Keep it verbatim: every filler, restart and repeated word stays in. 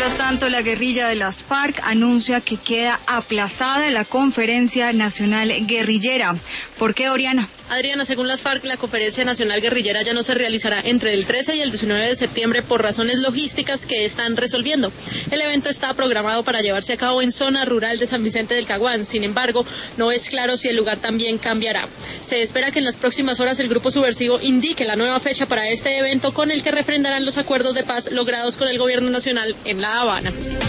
Mientras tanto, la guerrilla de las FARC anuncia que queda aplazada la Conferencia Nacional Guerrillera. ¿Por qué, Oriana? Adriana, según las FARC, la Conferencia Nacional Guerrillera ya no se realizará entre el trece y el diecinueve de septiembre por razones logísticas que están resolviendo. El evento está programado para llevarse a cabo en zona rural de San Vicente del Caguán. Sin embargo, no es claro si el lugar también cambiará. Se espera que en las próximas horas el grupo subversivo indique la nueva fecha para este evento, con el que refrendarán los acuerdos de paz logrados con el gobierno nacional en La Habana.